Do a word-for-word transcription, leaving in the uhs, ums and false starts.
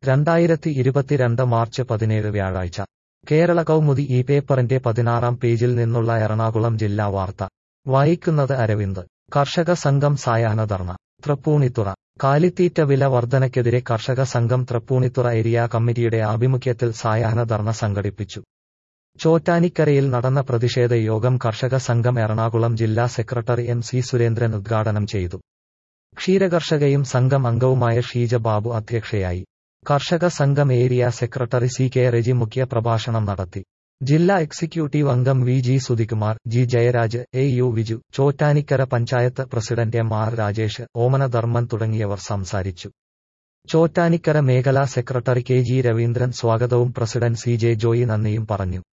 രണ്ടായിരത്തി ഇരുപത്തിരണ്ട് മാർച്ച് പതിനേഴ് വ്യാഴാഴ്ച കേരള കൗമുദി ഈ പേപ്പറിന്റെ പതിനാറാം പേജിൽ നിന്നുള്ള എറണാകുളം ജില്ലാ വാർത്ത വായിക്കുന്നത് അരവിന്ദ്. കർഷക സംഘം സായാഹ്ന ധർണ തൃപ്പൂണിത്തുറ. കാലിത്തീറ്റ വില വർധനയ്ക്കെതിരെ കർഷക സംഘം തൃപ്പൂണിത്തുറ ഏരിയ കമ്മിറ്റിയുടെ ആഭിമുഖ്യത്തിൽ സായാഹ്ന ധർണ സംഘടിപ്പിച്ചു. ചോറ്റാനിക്കരയിൽ നടന്ന പ്രതിഷേധ യോഗം കർഷക സംഘം എറണാകുളം ജില്ലാ സെക്രട്ടറി എം സി സുരേന്ദ്രൻ ഉദ്ഘാടനം ചെയ്തു. ക്ഷീരകർഷകയും സംഘം അംഗവുമായ ഷീജ ബാബു അധ്യക്ഷയായി. കർഷക സംഘം area secretary C K Reji മുഖ്യ പ്രഭാഷണം നടത്തി. ജില്ലാ എക്സിക്യൂട്ടീവ് അംഗം V G Sudhikumar, G Jayaraj, A U Viju, Chottanikkara panchayat president M R Rajesh, Omana Dharman തുടങ്ങിയവർ സംസാരിച്ചു. ചോറ്റാനിക്കര മേഖലാ സെക്രട്ടറി കെ ജി രവീന്ദ്രൻ സ്വാഗതവും പ്രസിഡന്റ് സി ജെ ജോയി നന്ദിയും പറഞ്ഞു.